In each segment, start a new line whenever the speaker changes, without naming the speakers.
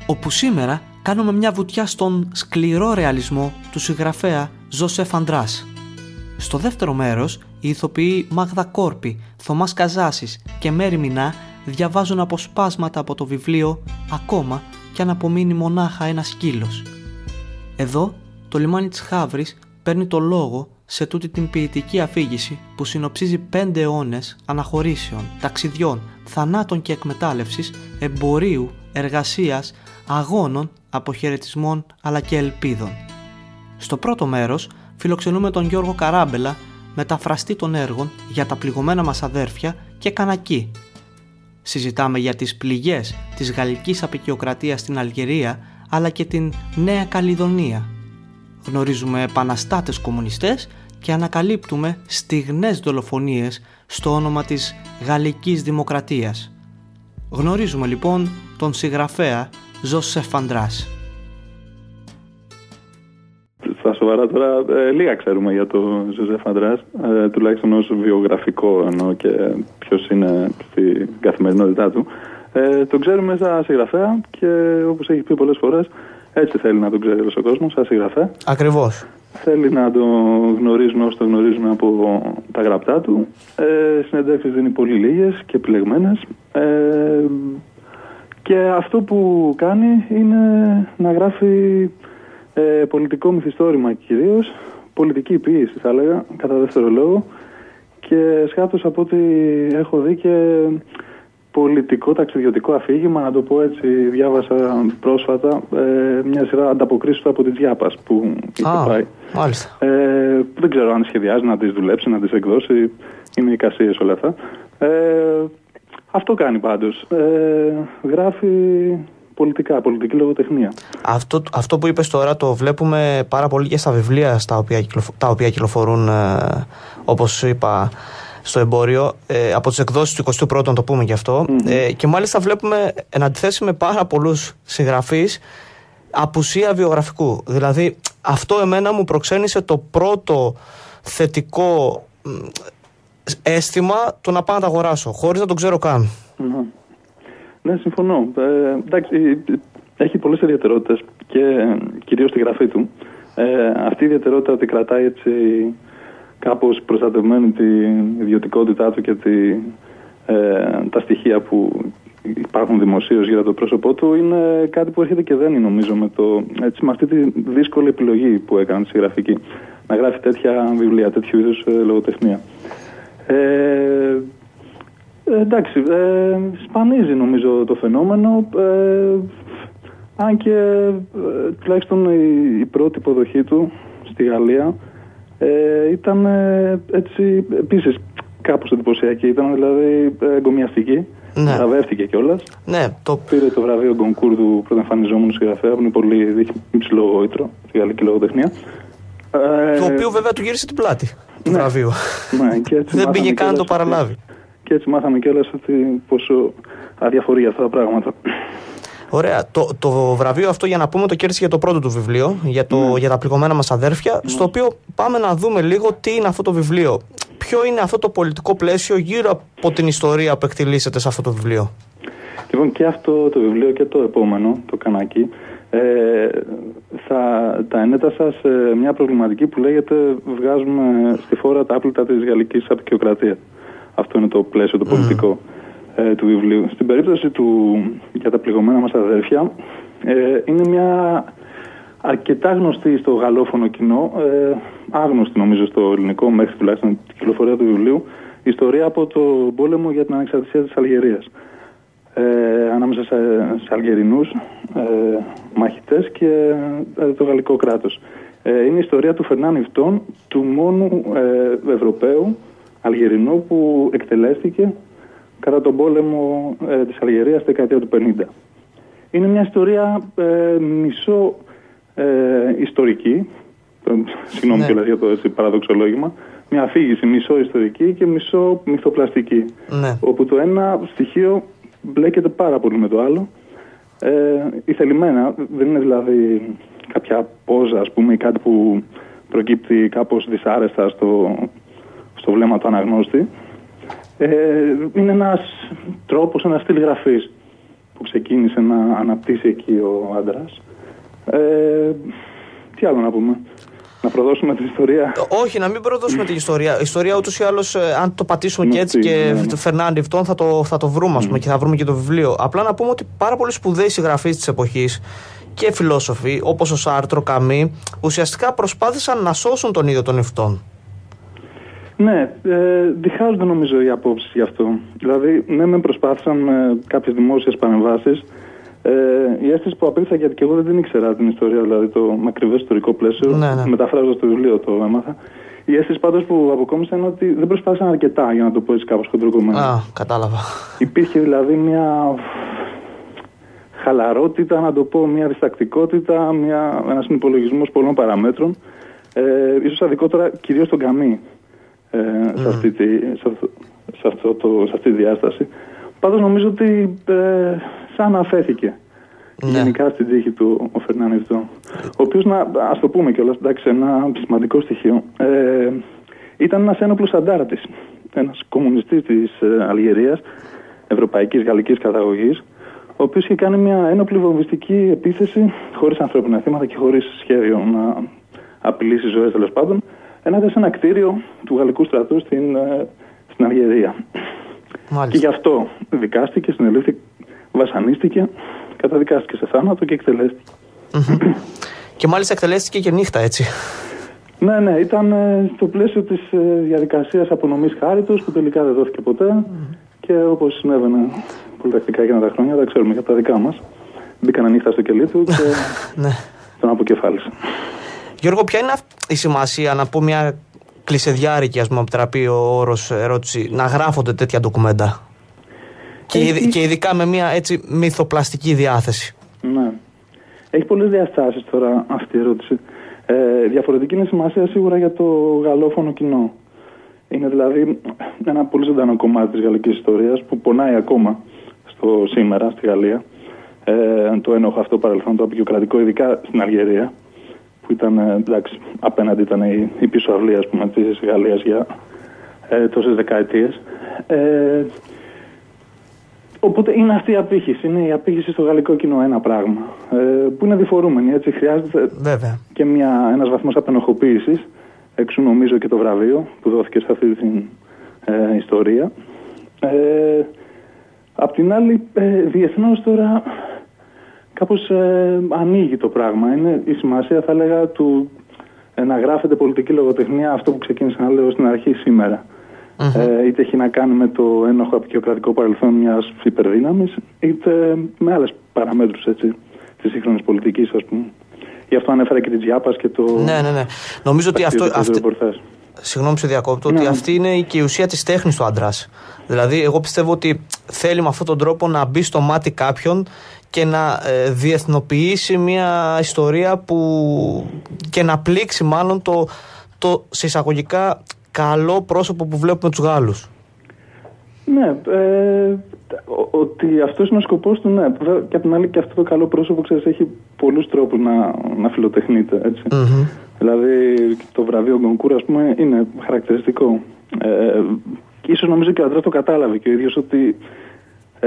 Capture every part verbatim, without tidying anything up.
όπου σήμερα κάνουμε μια βουτιά στον σκληρό ρεαλισμό του συγγραφέα Ζωσέφ Αντράς. Στο δεύτερο μέρος, οι ηθοποιοί Μάγδα Κόρπη, Θωμάς Καζάσης και Μέρη Μινά διαβάζουν αποσπάσματα από το βιβλίο «Ακόμα κι αν απομείνει μονάχα ένα σκύλος». Εδώ, το λιμάνι της Χαύρης παίρνει το λόγο σε τούτη την ποιητική αφήγηση που συνοψίζει πέντε αιώνες αναχωρήσεων, ταξιδιών, θανάτων και εκμετάλλευσης, εμπορίου, εργασίας, αγώνων, αποχαιρετισμών αλλά και ελπίδων. Στο πρώτο μέρος φιλοξενούμε τον Γιώργο Καράμπελα, μεταφραστή των έργων για τα πληγωμένα μας αδέρφια και Κανακή. Συζητάμε για τις πληγές της γαλλικής αποικιοκρατίας στην Αλγερία αλλά και την Νέα Καλλιδονία. Γνωρίζουμε επαναστάτες κομμουνιστές και ανακαλύπτουμε στιγνές δολοφονίες στο όνομα της Γαλλικής Δημοκρατίας. Γνωρίζουμε λοιπόν τον συγγραφέα Ζωσέφ Αντράς.
Στα σοβαρά τώρα, ε, λίγα ξέρουμε για τον Ζωσέφ Αντράς, ε, τουλάχιστον ως βιογραφικό εννοώ και ποιος είναι στην καθημερινότητά του. Ε, τον ξέρουμε σαν συγγραφέα και όπως έχει πει πολλές φορές, έτσι θέλει να τον ξέρει όλος ο κόσμος, σαν συγγραφέα.
Ακριβώς.
Θέλει να τον γνωρίζουν όσο τον γνωρίζουν από τα γραπτά του. Ε, συνεντεύξεις δίνει πολύ λίγες και επιλεγμένες. Ε, και αυτό που κάνει είναι να γράφει ε, πολιτικό μυθιστόρημα κυρίως, πολιτική ποίηση θα έλεγα, κατά δεύτερο λόγο, και σκάτως από ό,τι έχω δει και πολιτικό ταξιδιωτικό αφήγημα, να το πω έτσι. Διάβασα πρόσφατα ε, μια σειρά ανταποκρίσεις του από τη Τζιάπας που είχε
ah,
πάει.
Μάλιστα.
Ε, δεν ξέρω αν σχεδιάζει να τις δουλέψει, να τις εκδώσει. Είναι εικασίες όλα αυτά. Ε, αυτό κάνει πάντως. Ε, γράφει πολιτικά, πολιτική λογοτεχνία.
Αυτό, αυτό που είπες τώρα το βλέπουμε πάρα πολύ και στα βιβλία στα οποία, κυκλοφο, τα οποία κυκλοφορούν, ε, όπως είπα, στο εμπόριο, ε, από τις εκδόσεις του εικοστού πρώτου, να το πούμε γι' αυτό. Mm-hmm. Ε, και μάλιστα βλέπουμε, εν αντιθέσει με πάρα πολλούς συγγραφείς, απουσία βιογραφικού. Δηλαδή, αυτό εμένα μου προξένησε το πρώτο θετικό αίσθημα το να πάω να τα αγοράσω, χωρίς να το ξέρω καν.
Mm-hmm. Ναι, συμφωνώ. Ε, εντάξει, έχει πολλές ιδιαιτερότητες και κυρίως στη γραφή του. Ε, αυτή η ιδιαιτερότητα ότι κρατάει έτσι κάπως προστατευμένη την ιδιωτικότητά του και τη, ε, τα στοιχεία που υπάρχουν δημοσίως γύρω από το πρόσωπό του είναι κάτι που έρχεται και δένει νομίζω με, το, έτσι, με αυτή τη δύσκολη επιλογή που έκανε στη γραφική. Να γράφει τέτοια βιβλία, τέτοιου είδους ε, λογοτεχνία. Ε, ε, εντάξει, ε, σπανίζει νομίζω το φαινόμενο, ε, αν και ε, τουλάχιστον η, η πρώτη υποδοχή του στη Γαλλία Ε, ήταν ε, έτσι επίσης κάπως εντυπωσιακή. Ήταν δηλαδή εγκομιαστική. Ναι. Βραβεύτηκε κιόλας.
Ναι, το...
Πήρε το βραβείο Γκονκούρ του πρωτοεμφανιζόμενου συγγραφέα, που είναι πολύ υψηλό γόητρο στη γαλλική λογοτεχνία.
Το οποίο βέβαια του γύρισε την πλάτη του
ναι.
βραβείου.
Ναι, και έτσι
δεν πήγε καν να το παραλάβει.
Και έτσι μάθαμε κιόλας ότι πόσο αδιαφορεί αυτά τα πράγματα.
Ωραία. Το, το βραβείο αυτό, για να πούμε, το κέρδισε για το πρώτο του βιβλίο, για, το, ναι. για τα πληγωμένα μας αδέρφια, ναι. στο οποίο πάμε να δούμε λίγο τι είναι αυτό το βιβλίο. Ποιο είναι αυτό το πολιτικό πλαίσιο γύρω από την ιστορία που εκτιλήσεται σε αυτό το βιβλίο.
Λοιπόν, και αυτό το βιβλίο και το επόμενο, το Κανακή, ε, θα τα ενέτασα σε μια προβληματική που λέγεται «Βγάζουμε στη φόρα τα άπλυτα της γαλλικής αποικιοκρατίας». Αυτό είναι το πλαίσιο, το πολιτικό. Mm. του βιβλίου. Στην περίπτωση του για τα πληγωμένα μας αδέρφια, ε, είναι μια αρκετά γνωστή στο γαλλόφωνο κοινό, ε, άγνωστη νομίζω στο ελληνικό μέχρι τουλάχιστον την κυκλοφορία του βιβλίου, ιστορία από το πόλεμο για την ανεξαρτησία της Αλγερίας. Ε, ανάμεσα σε, σε Αλγερινούς ε, μαχητές και ε, το γαλλικό κράτος. Ε, είναι η ιστορία του Φερνάν Ιφτών, του μόνου ε, Ευρωπαίου Αλγερινού που εκτελέστηκε κατά τον πόλεμο ε, της Αλγερίας στη δεκαετία του πενήντα. Είναι μια ιστορία ε, μισό ε, ιστορική, ε, συγγνώμη κιόλας για το έτσι, παραδοξολόγημα, μια αφήγηση μισό ιστορική και μισό μυθοπλαστική, ναι. όπου το ένα στοιχείο μπλέκεται πάρα πολύ με το άλλο. Ε, ηθελημένα, δεν είναι δηλαδή κάποια πόζα, ας πούμε, ή κάτι που προκύπτει κάπως δυσάρεστα στο, στο βλέμμα του αναγνώστη. Ε, είναι ένας τρόπος, ένας στυλ γραφής που ξεκίνησε να αναπτύσσει εκεί ο άντρας. Ε, τι άλλο να πούμε? Να προδώσουμε την ιστορία?
Όχι, να μην προδώσουμε την ιστορία. Η ιστορία ούτως ή άλλως, αν το πατήσουμε και έτσι και ναι, ναι. Φερνάντι Ιβτόν, θα το, θα το βρούμε, ας πούμε, mm. και θα βρούμε και το βιβλίο. Απλά να πούμε ότι πάρα πολλοί σπουδαίοι συγγραφείς της εποχής και φιλόσοφοι, όπως ο Σάρτρο, Καμί, ουσιαστικά προσπάθησαν να σώσουν τον ίδιο τον Ιβτόν.
Ναι, ε, διχάζονται νομίζω οι απόψεις γι' αυτό. Δηλαδή, ναι, με προσπάθησαν με κάποιες δημόσιες παρεμβάσεις. Ε, η αίσθηση που απέκτησα, γιατί και εγώ δεν την ήξερα την ιστορία, δηλαδή το μακρυβές ιστορικό πλαίσιο, ναι, ναι. μεταφράζοντας το βιβλίο το έμαθα. Η αίσθηση πάντως που αποκόμισα είναι ότι δεν προσπάθησαν αρκετά, για να το πω έτσι κάπως χοντροκομμένα.
Α, κατάλαβα.
Υπήρχε δηλαδή μια χαλαρότητα, να το πω, μια διστακτικότητα, μια, ένας συνυπολογισμός πολλών παραμέτρων. Ε, ίσως αδικότερα κυρίως τον Καμί ε, mm. σε, αυτή τη, σε, αυτό, σε, αυτό το, σε αυτή τη διάσταση. Πάντως νομίζω ότι ε, σαν αφέθηκε ναι. γενικά στην τύχη του ο Φερνάντι Ιβτόν, ο οποίος, να, ας το πούμε κιόλας, εντάξει, ένα σημαντικό στοιχείο, ε, ήταν ένας ένοπλος αντάρτης, ένας κομμουνιστής της ε, Αλγερίας, ευρωπαϊκής γαλλικής καταγωγής, ο οποίος είχε κάνει μια ένοπλη βομβιστική επίθεση χωρίς ανθρώπινα θύματα και χωρίς σχέδιο να απειλήσει ζωές, τέλος πάντων, ενάντια σε ένα κτίριο του γαλλικού στρατού στην, ε, στην Αλγερία. Μάλιστα. Και γι' αυτό δικάστηκε, συνελήφθη, βασανίστηκε, καταδικάστηκε σε θάνατο και εκτελέστηκε.
Mm-hmm. Και μάλιστα εκτελέστηκε και νύχτα, έτσι.
Ναι, ναι, ήταν ε, στο πλαίσιο της ε, διαδικασίας απονομής χάριτος, που τελικά δεν δόθηκε ποτέ. Mm-hmm. Και όπως συνέβαινε πολυτακτικά εκείνα τα χρόνια, τα ξέρουμε για τα δικά μας. Μπήκανε νύχτα στο κελί του και τον αποκεφάλισε. Γιώργο,
ποια είναι η σημασία, να πω μια κλεισεδιάρικη, ας πούμε, επιτραπεί ο όρος ερώτηση, να γράφονται τέτοια ντοκουμέντα? Και, Έχει... και ειδικά με μια έτσι μυθοπλαστική διάθεση.
Ναι. Έχει πολλές διαστάσεις τώρα αυτή η ερώτηση. Ε, διαφορετική είναι η σημασία σίγουρα για το γαλλόφωνο κοινό. Είναι δηλαδή ένα πολύ ζωντανό κομμάτι της γαλλικής ιστορίας που πονάει ακόμα στο σήμερα στη Γαλλία. Ε, το ένοχο αυτό παρελθόν, το απεικιοκρατικό, ειδικά στην Αλγερία, που ήταν, εντάξει, απέναντι ήταν η, η πίσω αυλή, ας πούμε, της Γαλλίας για ε, τόσες δεκαετίες. Ε, οπότε είναι αυτή η απήχηση, είναι η απήχηση στο γαλλικό κοινό ένα πράγμα, ε, που είναι διφορούμενη, έτσι, χρειάζεται Βέβαια. και μια, ένας βαθμός απενοχοποίησης, εξού νομίζω και το βραβείο που δόθηκε σε αυτή την ε, ιστορία. Ε, απ' την άλλη, ε, διεθνώς τώρα κάπως ε, ανοίγει το πράγμα. Είναι η σημασία, θα έλεγα, του ε, να γράφεται πολιτική λογοτεχνία, αυτό που ξεκίνησα να λέω στην αρχή σήμερα. Mm-hmm. Ε, είτε έχει να κάνει με το ένοχο απεικιοκρατικό παρελθόν μιας υπερδύναμης, είτε με άλλες παραμέτρους, έτσι, της σύγχρονης πολιτικής, ας πούμε. Γι' αυτό ανέφερα και την Τζιάπας και το...
Ναι, ναι, ναι. Νομίζω ότι αυτό... Αυτή... Συγγνώμη που σε διακόπτω, ναι. ότι αυτή είναι και η ουσία της τέχνης του Αντράς. Δηλαδή, εγώ πιστεύω ότι θέλει με αυτόν τον τρόπο να μπει στο μάτι κάποιον και να ε, διεθνοποιήσει μια ιστορία που και να πλήξει μάλλον το, το σε εισαγωγικά καλό πρόσωπο που βλέπουμε τους Γάλλους.
Ναι, ε, ότι αυτός είναι ο σκοπός του, ναι. Και απ' την άλλη και αυτό το καλό πρόσωπο, ξέρεις, έχει πολλούς τρόπους να, να φιλοτεχνείται, έτσι. Mm-hmm. Δηλαδή το βραβείο Γκονκούρ, ας πούμε, είναι χαρακτηριστικό. Ε, και ίσως νομίζω και ο Αντράς το κατάλαβε και ο ίδιος ότι ε,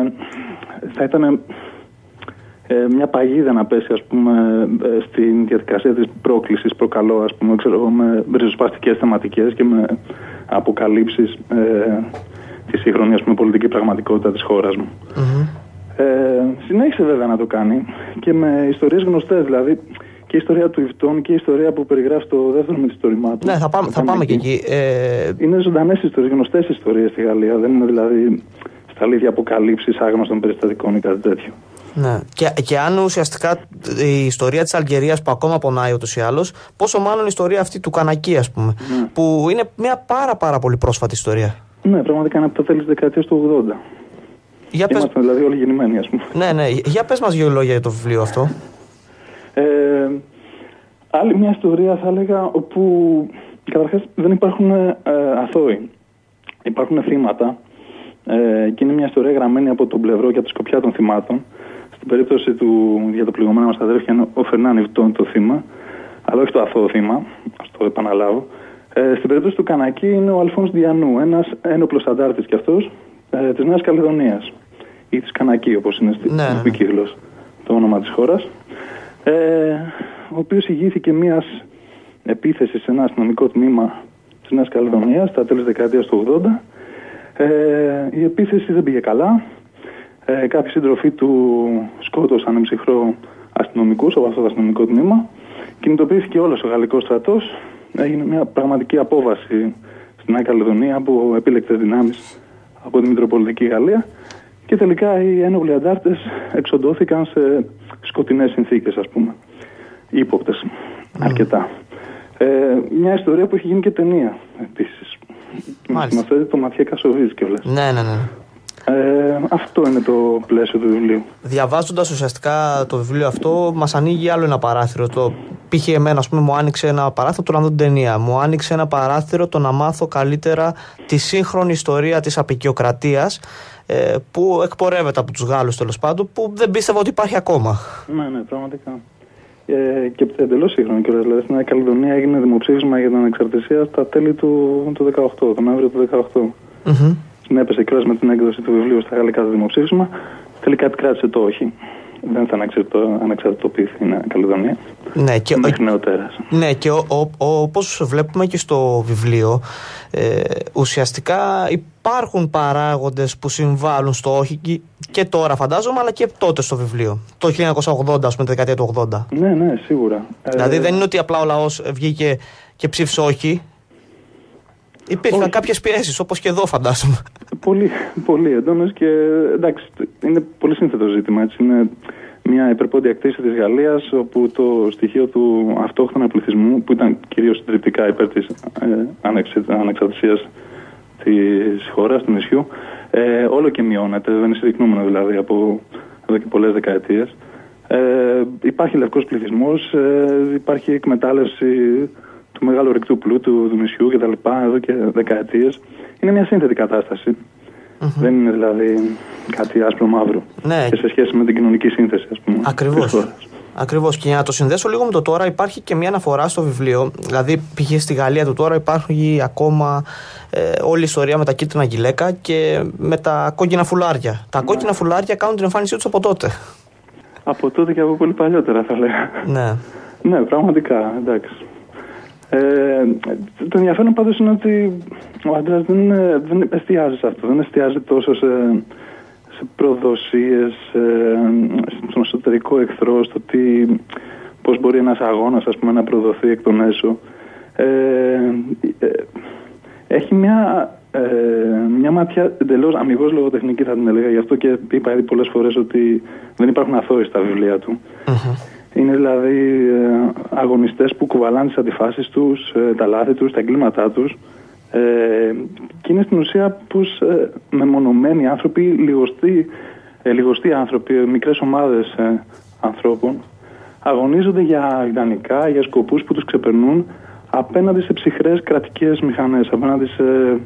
θα ήταν ε, μια παγίδα να πέσει, ας πούμε, ε, στην διαδικασία της πρόκλησης, προκαλώ, ας πούμε, ξέρω, με ριζοσπαστικές θεματικές και με αποκαλύψεις ε, τη σύγχρονη, ας πούμε, πολιτική πραγματικότητα της χώρας μου. Mm-hmm. Ε, συνέχισε βέβαια να το κάνει και με ιστορίες γνωστές, δηλαδή και η ιστορία του Ιβτόν και η ιστορία που περιγράφει στο δεύτερο μυθιστόρημά του.
Ναι, θα πάμε, θα πάμε και εκεί. Ε...
Είναι ζωντανές ιστορίες, γνωστές ιστορίες στη Γαλλία. Δεν είναι δηλαδή στα αλήθεια αποκαλύψεις άγνωστων περιστατικών ή κάτι τέτοιο.
Ναι. Και, και αν ουσιαστικά η ιστορία της Αλγερίας που ακόμα πονάει ούτως ή άλλως, πόσο μάλλον η ιστορία αυτή του Κανακί, ας πούμε, ναι. που είναι μια πάρα πάρα πολύ πρόσφατη ιστορία.
Ναι, πραγματικά είναι από τα τέλη της δεκαετίας του ογδόντα.
Για
Είμαστε πες... δηλαδή όλοι γεννημένοι, ας πούμε.
Ναι, ναι. Για πες μας δύο λόγια για το βιβλίο αυτό.
Ε, άλλη μια ιστορία, θα έλεγα, όπου καταρχάς δεν υπάρχουν ε, αθώοι. Υπάρχουν θύματα ε, και είναι μια ιστορία γραμμένη από τον πλευρό και από τη σκοπιά των θυμάτων. Στην περίπτωση του, για το πληγωμένο μας αδέρφια, είναι ο Φερνάντι Ιβτόν το θύμα, αλλά όχι το αθώο θύμα, ας το επαναλάβω. Ε, στην περίπτωση του Κανακί είναι ο Αλφόνς Διανού, ένας ένοπλος αντάρτης κι αυτός ε, της Νέας Καλλιδονίας. ή της Κανακή, όπως είναι στην
ναι,
τοπική ναι. γλώσσα το όνομα της χώρας, ε, ο οποίος ηγήθηκε μιας επίθεσης σε ένα αστυνομικό τμήμα της Νέας Καλεδονίας στα τέλη της δεκαετίας του ογδόντα. Ε, η επίθεση δεν πήγε καλά. Ε, κάποιοι σύντροφοι του σκότωσαν εμψυχρό αστυνομικούς από αυτό το αστυνομικό τμήμα. Κινητοποιήθηκε όλος ο γαλλικός στρατός. Έγινε μια πραγματική απόβαση στην Νέα Καλεδονία από επίλεκτες δυνάμεις από τη Μητροπολιτική Γαλλία. Και τελικά οι ένοπλοι αντάρτες εξοντώθηκαν σε σκοτεινές συνθήκες, ας πούμε. Ύποπτες. Mm. Αρκετά. Ε, μια ιστορία που έχει γίνει και ταινία επίσης. Μας θέτει το Ματιέ Κασοβίτς κιόλας.
Ναι, ναι, ναι.
Ε, αυτό είναι το πλαίσιο του βιβλίου.
Διαβάζοντας ουσιαστικά το βιβλίο αυτό, μας ανοίγει άλλο ένα παράθυρο. Το π.χ. εμένα, ας πούμε, μου άνοιξε ένα παράθυρο το να δω την ταινία. Μου άνοιξε ένα παράθυρο το να μάθω καλύτερα τη σύγχρονη ιστορία της αποικιοκρατίας, ε, που εκπορεύεται από τους Γάλλους, τέλος πάντων, που δεν πίστευα ότι υπάρχει ακόμα.
Ναι, ναι, πραγματικά. Ε, και εντελώς σύγχρονο κιόλας. Δηλαδή στην Νέα Καλεδονία έγινε δημοψήφισμα για την ανεξαρτησία στα τέλη του, του δεκαοκτώ, τον Νοέμβριο του δεκαοκτώ. Mm-hmm. Συνέπεσε κιόλας με την έκδοση του βιβλίου στα γαλλικά το δημοψήφισμα. Τελικά επικράτησε το όχι. Δεν θα ανεξαρτητοποιηθεί η Νέα Καλεδονία.
Ναι, και,
μέχρι νεοτέρας.
Ναι, και ο, ο, ο, όπως βλέπουμε και στο βιβλίο, ε, ουσιαστικά υπάρχουν παράγοντες που συμβάλλουν στο όχι και τώρα φαντάζομαι, αλλά και τότε στο βιβλίο. Το χίλια εννιακόσια ογδόντα, ας πούμε, τη δεκαετία του ογδόντα.
Ναι, ναι, σίγουρα.
Δηλαδή
ε...
δεν είναι ότι απλά ο λαός βγήκε και ψήφισε όχι. Υπήρχαν όχι. κάποιες πιέσεις, όπως και εδώ φαντάζομαι. Πολύ,
πολύ έντονες και εντάξει, είναι πολύ σύνθετο ζήτημα. Έτσι. Είναι μια υπερπόντια κτήση της Γαλλίας, όπου το στοιχείο του αυτόχθονα πληθυσμού, που ήταν κυρίως συντριπτικά υπέρ της ε, ανεξαρτησίας της χώρας, του νησιού, ε, όλο και μειώνεται, δεν είναι συρρυκνούμενο δηλαδή από εδώ και πολλές δεκαετίες. Ε, υπάρχει λευκός πληθυσμός, ε, υπάρχει εκμετάλλευση του μεγάλου ρηκτού πλούτου του νησιού κτλ. Εδώ και δεκαετίες. Είναι μια σύνθετη κατάσταση. Mm-hmm. Δεν είναι δηλαδή κάτι άσπρο-μαύρο.
Ναι.
Και σε σχέση με την κοινωνική σύνθεση, ας πούμε.
Ακριβώς. Ακριβώς. Και για να το συνδέσω λίγο με το τώρα, υπάρχει και μια αναφορά στο βιβλίο. Δηλαδή, π.χ. στη Γαλλία του τώρα υπάρχει ακόμα ε, όλη η ιστορία με τα κίτρινα γυλαίκα και με τα κόκκινα φουλάρια. Τα ναι. κόκκινα φουλάρια κάνουν την εμφάνισή τους από τότε.
Από τότε και από πολύ παλιότερα, θα λέγα.
Ναι.
Ναι, πραγματικά, εντάξει. Ε, το ενδιαφέρον πάντως είναι ότι ο άντρας δεν, δεν εστιάζει σε αυτό, δεν εστιάζει τόσο σε, σε προδοσίες, στον εσωτερικό εχθρό, στο τι, πώς μπορεί ένας αγώνας, ας πούμε, να προδοθεί εκ των έσω. Ε, ε, έχει μια, ε, μια ματιά εντελώς αμιγώς λογοτεχνική, θα την έλεγα, γι' αυτό και είπα ήδη πολλές φορές ότι δεν υπάρχουν αθώοι στα βιβλία του. Mm-hmm. Είναι δηλαδή ε, αγωνιστές που κουβαλάνε τις αντιφάσεις τους, ε, τα λάθη τους, τα εγκλήματά τους, ε, και είναι στην ουσία πως ε, μεμονωμένοι άνθρωποι, λιγοστοί, ε, λιγοστοί άνθρωποι, μικρές ομάδες ε, ανθρώπων αγωνίζονται για ιδανικά, για σκοπούς που τους ξεπερνούν απέναντι σε ψυχρές κρατικές μηχανές, απέναντι σε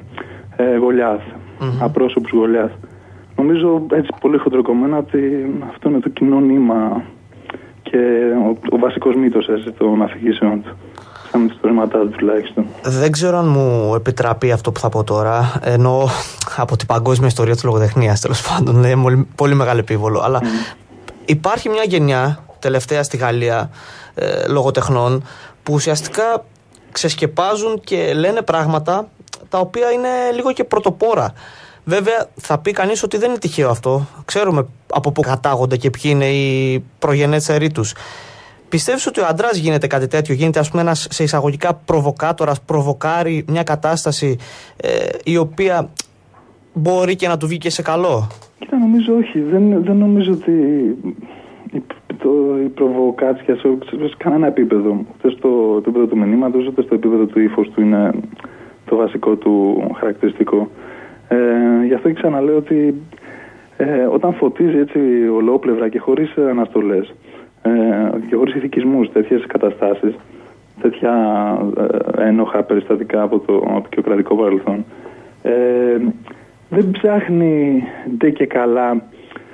ε, Γολιάθ, mm-hmm. απρόσωπους Γολιάθ. Νομίζω έτσι πολύ χοντροκομμένα ότι αυτό είναι το κοινό νήμα και ο, ο βασικός μύθος έτσι, των αφηγήσεων του, σαν τις ιστορήματά του τουλάχιστον.
Δεν ξέρω αν μου επιτραπεί αυτό που θα πω τώρα, ενώ από την παγκόσμια ιστορία της λογοτεχνίας, τέλος πάντων, είναι πολύ, πολύ μεγάλο επίβολο, αλλά mm. υπάρχει μια γενιά τελευταία στη Γαλλία ε, λογοτεχνών που ουσιαστικά ξεσκεπάζουν και λένε πράγματα τα οποία είναι λίγο και πρωτοπόρα. Βέβαια θα πει κανείς ότι δεν είναι τυχαίο αυτό. Ξέρουμε από πού κατάγονται και ποιοι είναι οι προγενέστεροι τους. Πιστεύεις ότι ο αντράς γίνεται κάτι τέτοιο, γίνεται ας πούμε ένας σε εισαγωγικά προβοκάτορας, προβοκάρει μια κατάσταση ε, η οποία μπορεί και να του βγει και σε καλό?
Κοίτα, νομίζω όχι. Δεν, δεν νομίζω ότι η, το, η προβοκάτσια σε, σε κανένα επίπεδο, ούτε στο επίπεδο του μηνύματος, ούτε στο επίπεδο του ύφους του είναι το βασικό του χαρακτηριστικό. Ε, γι' αυτό και ξαναλέω ότι ε, όταν φωτίζει έτσι ολόπλευρα και χωρίς αναστολές ε, και χωρίς ηθικισμούς τέτοιες καταστάσεις, τέτοια ε, ένοχα περιστατικά από το αποικιοκρατικό παρελθόν, ε, δεν ψάχνει ντε και καλά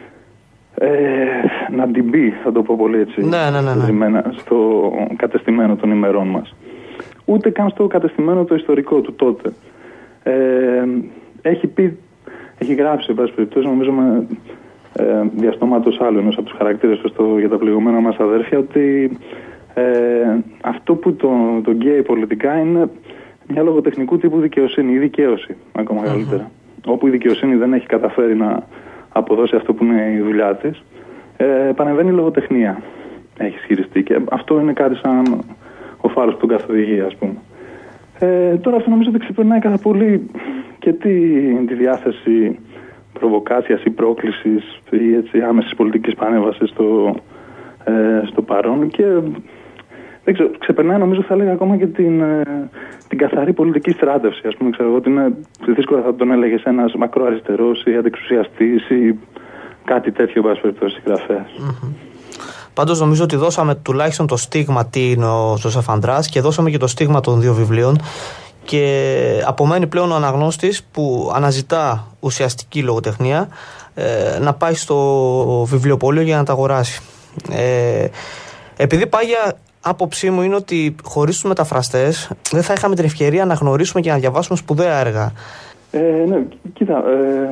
ε, να την πει, θα το πω πολύ έτσι,
ναι, ναι, ναι, ναι.
στο κατεστημένο των ημερών μας. Ούτε καν στο κατεστημένο το ιστορικό του τότε. Ε, Έχει πει, έχει γράψει, εν πάση περιπτώσει, νομίζω με ε, διαστόματος άλλου, ενός από τους χαρακτήρες του στο, για τα πληγωμένα μας αδέρφια, ότι ε, αυτό που τον το γκέι πολιτικά είναι μια λογοτεχνικού τύπου δικαιοσύνη ή δικαίωση, ακόμα καλύτερα. Mm-hmm. Όπου η δικαιοσύνη δεν έχει καταφέρει να αποδώσει αυτό που είναι η δουλειά της, ε, πανεβαίνει η λογοτεχνία, έχει ισχυριστεί. Και αυτό είναι κάτι σαν ο φάρος που τον καθοδηγεί, ας πούμε. Ε, τώρα αυτό νομίζω ότι ξεπερνάει κατά πολύ και τη, τη διάθεση προβοκάσιας ή πρόκλησης ή έτσι, άμεσης πολιτικής πανέβασης στο, ε, στο παρόν και δεν ξέρω, ξεπερνάει νομίζω θα έλεγα ακόμα και την, ε, την καθαρή πολιτική στράτευση. Ας πούμε, ξέρω εγώ ότι είναι δύσκολα θα τον έλεγες ένας μακροαριστερός ή αντεξουσιαστής ή κάτι τέτοιο βάση περιπτώσει συγγραφέας.
Mm-hmm. Πάντως νομίζω ότι δώσαμε τουλάχιστον το στίγμα τι είναι ο Ζωσέφ Αντράς και δώσαμε και το στίγμα των δύο βιβλίων και απομένει πλέον ο αναγνώστης που αναζητά ουσιαστική λογοτεχνία ε, να πάει στο βιβλιοπωλείο για να τα αγοράσει. Ε, επειδή πάγια άποψή μου είναι ότι χωρίς τους μεταφραστές δεν θα είχαμε την ευκαιρία να γνωρίσουμε και να διαβάσουμε σπουδαία έργα.
Ε, ναι, κοίτα, ε,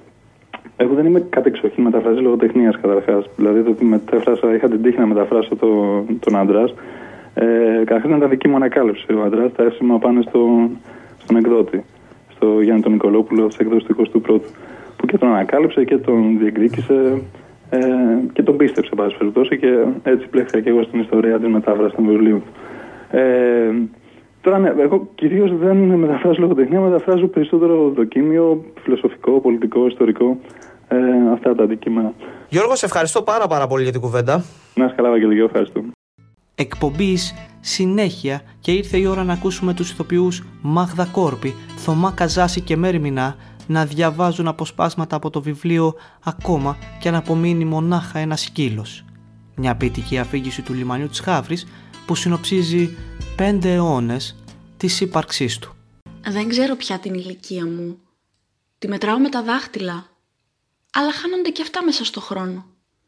εγώ δεν είμαι κατεξοχήν μεταφραστής λογοτεχνίας καταρχάς. Δηλαδή το ότι μετέφρασα, είχα την τύχη να μεταφράσω το, τον Αντράς. Ε, καταρχάς ήταν δική μου ανακάλυψη ο Αντράς, τα εύσημα πάνε στο, στον εκδότη, στο Γιάννη τον Νικολόπουλο, της εκδόσης του εικοστού πρώτου, που και τον ανακάλυψε και τον διεκδίκησε ε, και τον πίστεψε πάση περιπτώσει και έτσι πλέχθηκα και εγώ στην ιστορία της μετάφρασης των βιβλίων. Ε, Τώρα, ναι, εγώ κυρίως δεν μεταφράζω λογοτεχνία, μεταφράζω περισσότερο δοκίμιο, φιλοσοφικό, πολιτικό, ιστορικό, ε, αυτά τα αντικείμενα.
Γιώργο, σε ευχαριστώ πάρα πάρα πολύ για την κουβέντα.
Να είσαι καλά, Βαγγέλη, ευχαριστώ.
Εκπομπής συνέχεια και ήρθε η ώρα να ακούσουμε τους ηθοποιούς Μάγδα Κόρπη, Θωμά Καζάση και Μέρη Μινά να διαβάζουν αποσπάσματα από το βιβλίο «Ακόμα και αν απομείνει μονάχα ένας σκύλος». Μια ποιητική αφήγηση του λιμανιού της Χαύρης που συνοψίζει πέντε αιώνες της ύπαρξής του.
Δεν ξέρω πια την ηλικία μου. Τη μετράω με τα δάχτυλα, αλλά χάνονται και αυτά μέσα στο χρόνο.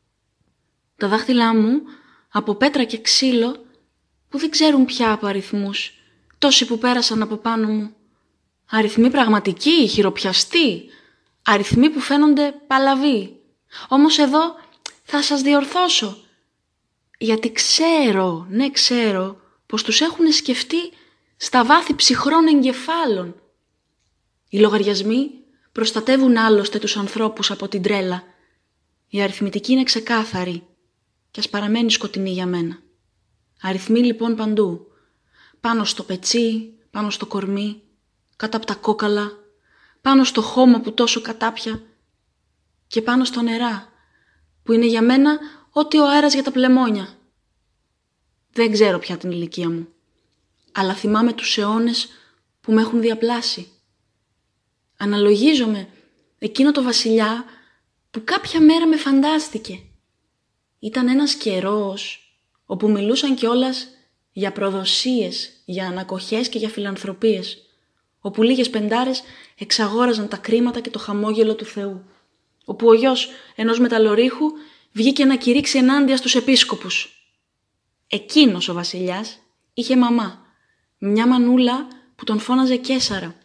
Τα δάχτυλά μου από πέτρα και ξύλο που δεν ξέρουν πια από αριθμούς, τόσοι που πέρασαν από πάνω μου. Αριθμοί πραγματικοί, χειροπιαστοί, αριθμοί που φαίνονται παλαβοί. Όμως εδώ θα σας διορθώσω, γιατί ξέρω, ναι ξέρω, πως τους έχουν σκεφτεί στα βάθη ψυχρών εγκεφάλων. Οι λογαριασμοί προστατεύουν άλλωστε τους ανθρώπους από την τρέλα. Η αριθμητική είναι ξεκάθαρη και ας παραμένει σκοτεινή για μένα. Αριθμοί λοιπόν παντού. Πάνω στο πετσί, πάνω στο κορμί, κάτω από τα κόκαλα, πάνω στο χώμα που τόσο κατάπια και πάνω στο νερά, που είναι για μένα ό,τι ο αέρας για τα πλεμόνια. Δεν ξέρω πια την ηλικία μου, αλλά θυμάμαι τους αιώνες που με έχουν διαπλάσει. Αναλογίζομαι εκείνο το βασιλιά που κάποια μέρα με φαντάστηκε. Ήταν ένας καιρός όπου μιλούσαν κιόλας για προδοσίες, για ανακοχές και για φιλανθρωπίες, όπου λίγες πεντάρες εξαγόραζαν τα κρίματα και το χαμόγελο του Θεού, όπου ο γιος ενός μεταλλορύχου βγήκε να κηρύξει ενάντια στους επίσκοπους. Εκείνος ο βασιλιάς είχε μαμά, μια μανούλα που τον φώναζε Καίσαρα.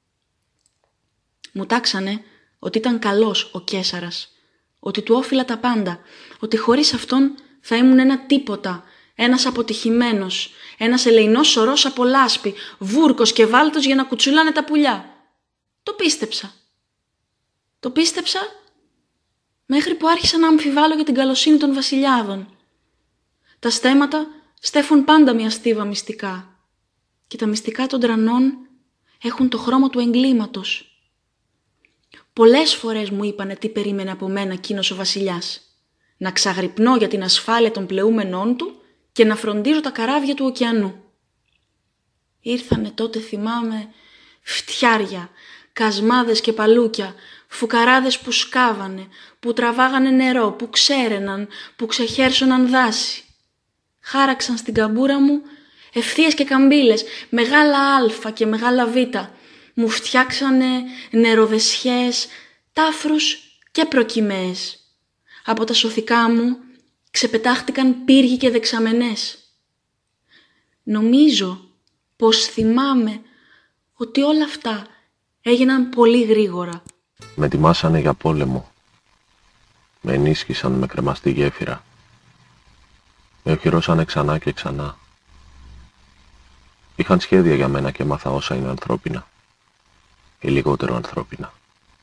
Μου τάξανε ότι ήταν καλός ο Καίσαρας, ότι του όφιλα τα πάντα, ότι χωρίς αυτόν θα ήμουν ένα τίποτα, ένας αποτυχημένος, ένας ελεεινός σωρός από λάσπη, βούρκος και βάλτος για να κουτσουλάνε τα πουλιά. Το πίστεψα. Το πίστεψα μέχρι που άρχισα να αμφιβάλλω για την καλοσύνη των βασιλιάδων. Τα στέμματα στέφουν πάντα μια στίβα μυστικά και τα μυστικά των τρανών έχουν το χρώμα του εγκλήματος. Πολλές φορές μου είπανε τι περίμενε από μένα εκείνος ο βασιλιάς. Να ξαγρυπνώ για την ασφάλεια των πλεούμενών του και να φροντίζω τα καράβια του ωκεανού. Ήρθανε τότε, θυμάμαι, φτιάρια, κασμάδες και παλούκια, φουκαράδες που σκάβανε, που τραβάγανε νερό, που ξέρεναν, που ξεχέρσωναν δάση. Χάραξαν στην καμπούρα μου ευθείες και καμπύλες, μεγάλα άλφα και μεγάλα βήτα. Μου φτιάξανε νεροδεσιές, τάφρους και προκυμαίες. Από τα σωθικά μου ξεπετάχτηκαν πύργοι και δεξαμενές. Νομίζω πως θυμάμαι ότι όλα αυτά έγιναν πολύ γρήγορα.
Με ετοιμάσανε για πόλεμο. Με ενίσχυσαν με κρεμαστή γέφυρα. Με οχυρώσανε ξανά και ξανά. Είχαν σχέδια για μένα και έμαθα όσα είναι ανθρώπινα ή λιγότερο ανθρώπινα.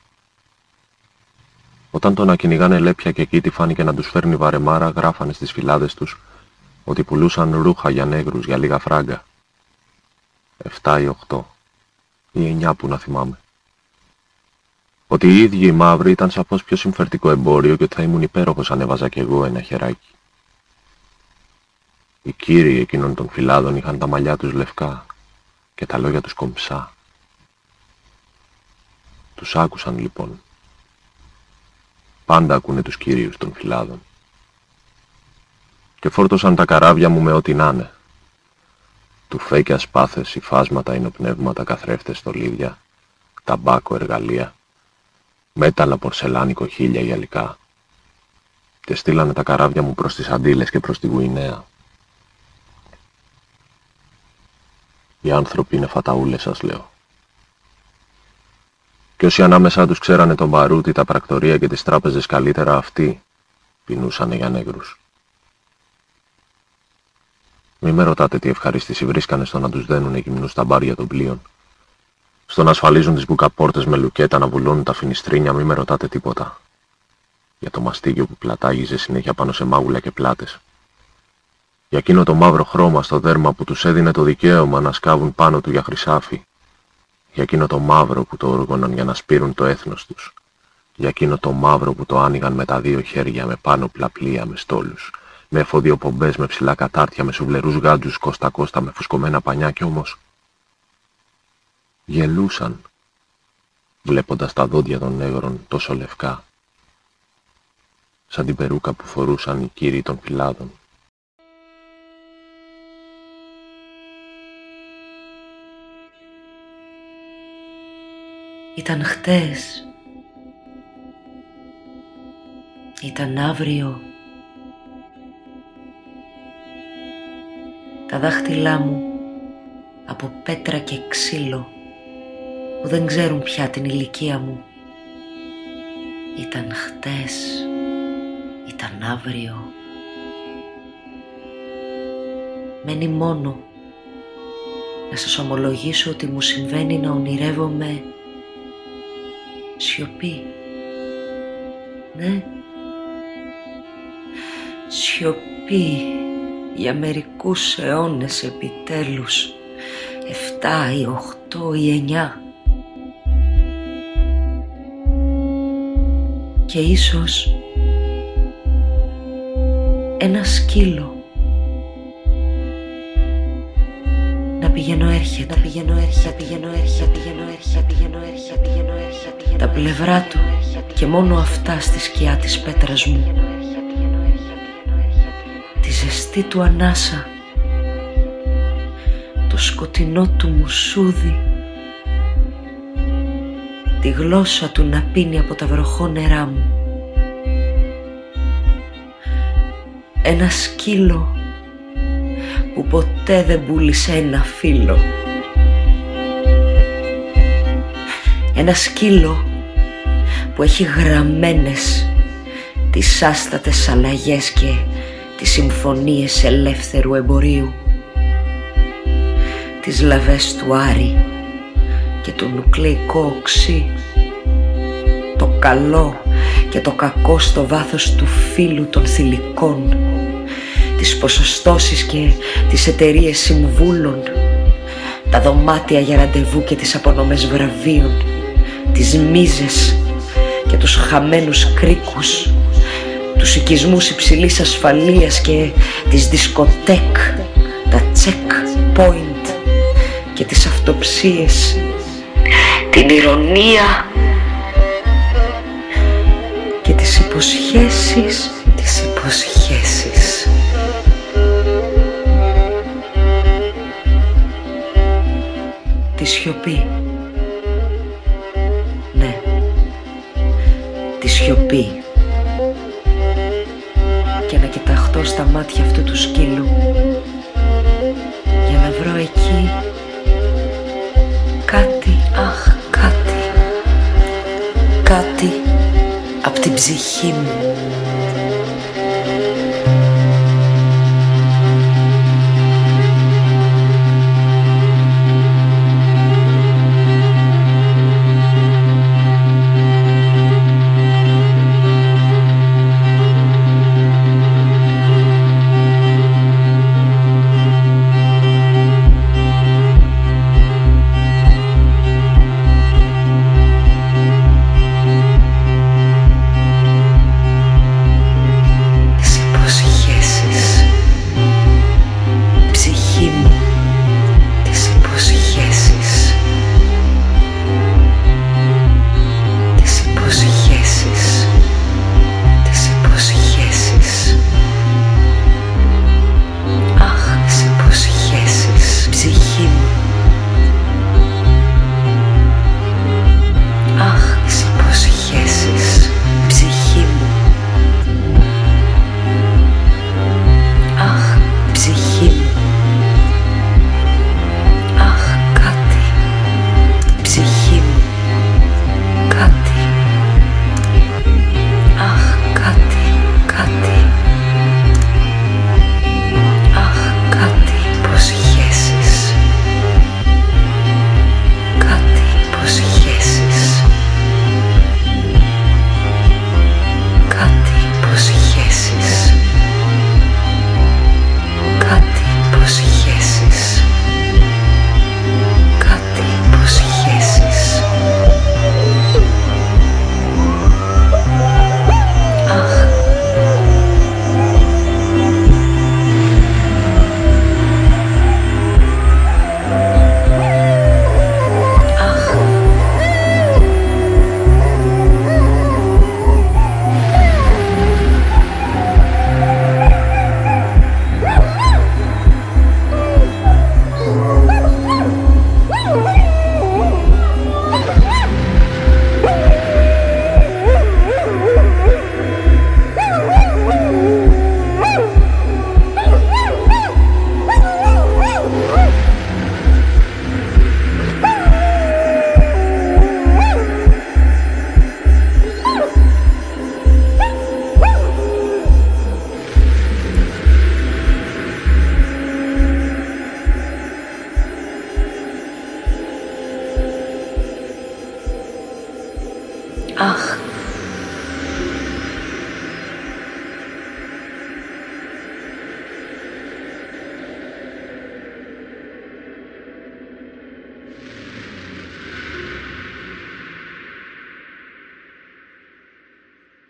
Όταν τον ακυνηγάνε λέπια και Κίτη φάνηκε να τους φέρνει βαρεμάρα, γράφανε στις φυλάδες τους ότι πουλούσαν ρούχα για νέγρους για λίγα φράγκα. Εφτά ή οχτώ ή εννιά που να θυμάμαι. Ότι οι ίδιοι οι μαύροι ήταν σαφώς πιο συμφερτικό εμπόριο και ότι θα ήμουν υπέροχος αν έβαζα κι εγώ ένα χεράκι. Οι κύριοι εκείνων των φυλάδων είχαν τα μαλλιά τους λευκά και τα λόγια τους κομψά. Τους άκουσαν λοιπόν. Πάντα ακούνε τους κύριους των φυλάδων. Και φόρτωσαν τα καράβια μου με ό,τι να είναι. Τουφέκια σπάθες, υφάσματα, εινοπνεύματα, καθρέφτες, στολίδια, ταμπάκο, εργαλεία, μέταλλα, πορσελάνικο, χίλια γυαλικά. Και στείλανε τα καράβια μου προς τις Αντίλες και προς τη Γουινέα. Οι άνθρωποι είναι φαταούλες, σας λέω. Και όσοι ανάμεσά τους ξέρανε τον Μπαρούτι, τα πρακτορία και τις τράπεζες καλύτερα, αυτοί πεινούσανε για νέγρους. Μη με ρωτάτε τι ευχαρίστηση βρίσκανε στο να τους δένουνε γυμνούς στα μπάρια των πλοίων. Στο να ασφαλίζουν τις μπουκαπόρτες με λουκέτα, να βουλώνουν τα φινιστρίνια, μη με ρωτάτε τίποτα. Για το μαστίγιο που πλατάγιζε συνέχεια πάνω σε μάγουλα και πλάτες. Για εκείνο το μαύρο χρώμα στο δέρμα που τους έδινε το δικαίωμα να σκάβουν πάνω του για χρυσάφι. Για εκείνο το μαύρο που το όργωναν για να σπείρουν το έθνος τους. Για εκείνο το μαύρο που το άνοιγαν με τα δύο χέρια, με πάνω πλαπλία, με στόλους, με εφοδιοπομπές, με ψηλά κατάρτια, με σουβλερούς γάντζους κόστα-κόστα, με φουσκωμένα πανιά κι όμως γελούσαν, βλέποντας τα δόντια των νέγρων τόσο λευκά, σαν την περούκα που φορούσαν οι κύριοι των φυλάδων.
Ήταν χτες, ήταν αύριο. Τα δάχτυλά μου από πέτρα και ξύλο που δεν ξέρουν πια την ηλικία μου. Ήταν χτες, ήταν αύριο. Μένει μόνο να σας ομολογήσω ότι μου συμβαίνει να ονειρεύομαι σιωπή. Ναι, σιωπή για μερικούς αιώνες επιτέλους, εφτά ή οχτώ ή εννιά. Και ίσως ένα σκύλο να πηγαίνω έρχεται, να πηγαίνω έρχεται, να πηγαίνω έρχεται, να πηγαίνω έρχεται, να πηγαίνω έρχεται, να πηγαίνω έρχεται, τα πλευρά του και μόνο αυτά στη σκιά της πέτρας μου, τη ζεστή του ανάσα, το σκοτεινό του μουσούδι, τη γλώσσα του να πίνει από τα βροχό νερά μου. Ένα σκύλο που ποτέ δεν πούλησε ένα φύλλο. Ένα σκύλο που έχει γραμμένες τις άστατες αλλαγές και τις συμφωνίες ελεύθερου εμπορίου, τις λαβές του Άρη και το νουκλεϊκό οξύ, το καλό και το κακό στο βάθος του φύλου των θηλυκών, τις ποσοστώσεις και τις εταιρείες συμβούλων, τα δωμάτια για ραντεβού και τις απονομές βραβείων, τις μίζες και τους χαμένους κρίκους, τους οικισμούς υψηλής ασφαλείας και τις δισκοτέκ, τα check point και τις αυτοψίες, την ηρωνία και τις υποσχέσεις, τις υποσχέσεις. Τη σιωπή. Ναι, τη σιωπή. Και να κοιταχτώ στα μάτια αυτού του σκύλου για να βρω εκεί κάτι, αχ, κάτι, κάτι απ' την ψυχή μου